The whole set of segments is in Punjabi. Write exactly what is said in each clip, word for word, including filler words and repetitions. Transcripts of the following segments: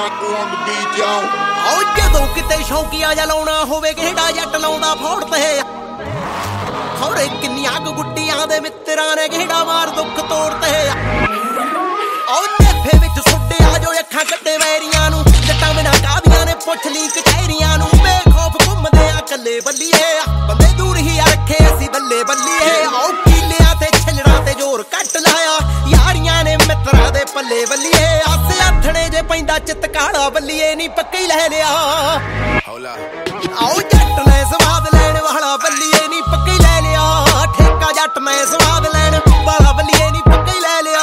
Rocko on the beat, yo. ਆਓ ਜਦੋਂ ਕਿਤੇ ਸ਼ੌਕੀਆ ਜਾ ਲਾਉਣਾ ਹੋਵੇ ਕਿਹੜਾ ਜੱਟ ਲਾਉਂਦਾ ਫੋੜ ਤੇ ਖੌਰੇ ਕਿੰਨੀਆਂ ਕੁ ਗੁੱਡੀਆਂ ਦੇ ਮਿੱਤਰਾਂ ਨੇ ਕਿਹੜਾ ਮਾਰ ਦੁੱਖ ਤੋੜ ਤੇ ਆਓ ਨੇਫੇ ਵਿੱਚ ਸੁੱਡੇ ਆ ਜੋ ਅੱਖਾਂ ਕੱਟੇ ਵੈਰੀਆਂ ਨੂੰ ਜੱਟਾਂ ਬਿਨਾਂ ਕਾਦੀਆਂ ਨੇ ਪੁੱਛ ਲਈ ਕਚਹਿਰੀਆਂ ਨੂੰ ਬੇਖੌਫ ਘੁੰਮਦੇ ਆ ਕੱਲੇ ਬੱਲੀਏ ਬੰਦੇ ਦੂਰ ਹੀ ਰੱਖੇ ਅਸੀਂ ਬੱਲੇ ਬੱਲੀਏ ਆਓ ਕੀਲਿਆਂ ਤੇ ਛਿਲੜਾਂ ਤੇ ਜ਼ੋਰ ਕੱਟ ਲਾਇਆ ਯਾਰੀਆਂ ਨੇ ਮਿੱਤਰਾਂ ਦੇ ਪੱਲੇ ਬੱਲੀਏ ਆਸੇ ਆਥਣੇ ਜੇ ਪੈਂਦਾ ਚਿੱਤ ਕਾਲਾ ਬੱਲੀਏ ਨਹੀਂ ਪੱਕੀ ਲੈ ਲਿਆ ਆਓ ਜੱਟ ਨੇ ਸਵਾਦ ਲੈਣ ਵਾਲਾ ਬੱਲੀਏ ਨਹੀਂ ਪੱਕੀ ਲੈ ਲਿਆ ਠੇਕਾ ਜੱਟ ਨੇ ਸਵਾਦ ਲੈਣ ਵਾਲਾ ਬੱਲੀਏ ਨਹੀਂ ਪੱਕੀ ਲੈ ਲਿਆ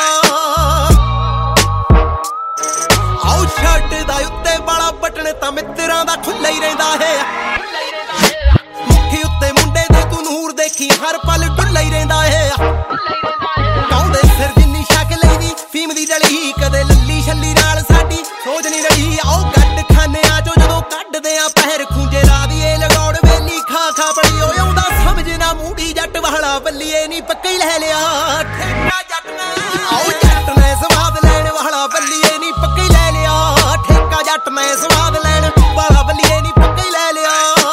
ਆਓ ਸ਼ਰਟ ਦਾ ਉੱਤੇ ਵਾਲਾ ਬਟਨ ਤਾਂ ਮਿੱਤਰਾਂ ਦਾ ਖੁੱਲ੍ਹਾ ਹੀ ਰਹਿੰਦਾ ਹੈ ਮੁੱਠੀ ਉੱਤੇ ਮੁੰਡੇ ਦੇ ਤੂੰ ਨੂਰ ਦੇਖੀ ਹਰ ਪਲ ਡੁੱਲਾ ਹੀ ਰਹਿੰਦਾ ਹੈ ਕਾਉਂਦੇ ਸਿਰ ਜਿੰਨੀ ਸ਼ਕਲ ਦੀ ਫੀਮ ਦੀ ਡਲੀ ਕਦੇ ਲੱਲੀ ਛੱਲੀ ਨਾਲ ਸਾਡੀ ਸੋਚ ਨਹੀਂ ਰਹੀ ਆਓ ਗੱਡ ਖਾਨੇ ਆ ਜੋ ਜਦੋਂ ਕੱਢਦੇ ਆ ਪਹਿਰ ਖੂੰਜੇ ਲਾ ਦੀਏ ਲਗਾਉਣ ਵੇਲੀ ਖਾ ਖਾ ਬੜੀ ਓਏ ਆਉਂਦਾ ਸਮਝ ਨਾ ਮੂੜੀ ਜੱਟ ਵਾਲਾ ਬੱਲੀਏ ਨਹੀਂ ਪੱਕੀ ਲੈ ਲਿਆ ਠੇਕਾ ਜੱਟ ਨੇ ਆਓ ਜੱਟ ਨੇ ਸਵਾਦ ਲੈਣ ਵਾਲਾ ਬੱਲੀਏ ਨਹੀਂ ਪੱਕੀ ਲੈ ਲਿਆ ਠੇਕਾ ਜੱਟ ਨੇ ਸਵਾਦ ਲੈਣ ਵਾਲਾ ਬੱਲੀਏ ਨਹੀਂ ਪੱਕੀ ਲੈ ਲਿਆ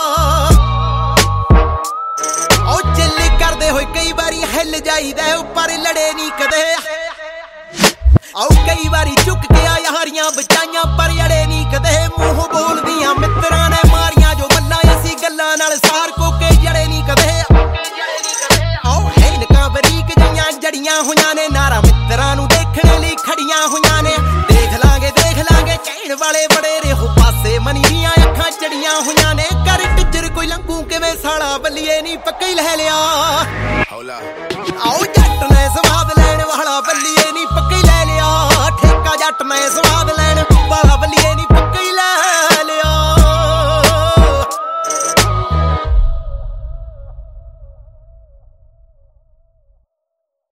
ਆਓ ਚੱਲੀ ਕਰਦੇ ਹੋਏ ਕਈ ਵਾਰੀ ਹਿੱਲ ਜਾਈਦਾ ਉੱਪਰ ਲੜੇ ਨਹੀਂ ਕਦੇ ਆਓ ਕਈ ਵਾਰੀ ਚੁੱਕ ਕੇ ਆ ਯਾਰੀਆਂ ਬਚਾਈਆਂ ਪਰ ਅੜੇ ਨਹੀਂ ਕਦੇ ਮੂੰਹ ਬੋਲਦੀਆਂ ਮਿੱਤਰਾਂ ਨੇ ਮਾਰੀਆਂ ਜੋ ਗੱਲਾਂ ਅਸੀਂ ਗੱਲਾਂ ਨਾਲ ਸਾਰ ਕੋਕੇ ਜੜੇ ਨਹੀਂ ਕਦੇ ਆਓ ਹੈਨਕਾਂ ਬਰੀਕ ਜਈਆਂ ਜੜੀਆਂ ਹੋਈਆਂ ਨੇ ਨਾਰਾ ਮਿੱਤਰਾਂ ਨੂੰ ਦੇਖਣ ਲਈ ਖੜੀਆਂ ਹੋਈਆਂ ਨੇ ਦੇਖ ਲਾਂਗੇ ਦੇਖ ਲਾਂਗੇ ਕਹਿਣ ਵਾਲੇ ਬੜੇ ਰਹੋ ਪਾਸੇ ਮਨੀ ਦੀਆਂ ਅੱਖਾਂ ਚੜੀਆਂ ਹੋਈਆਂ ਨੇ ਕਰ ਟਿੱਚਰ ਕੋਈ ਲੰਘੂ ਕਿਵੇਂ ਸਾਲਾ ਬੱਲੀਏ ਨਹੀਂ ਪੱਕੀ ਲੈ ਲਿਆ ਆਓ ਜੱਟ ਨੇ ਸਵਾਦ ਲੈਣ ਵਾਲਾ ਬੱਲੀਏ ਨਹੀਂ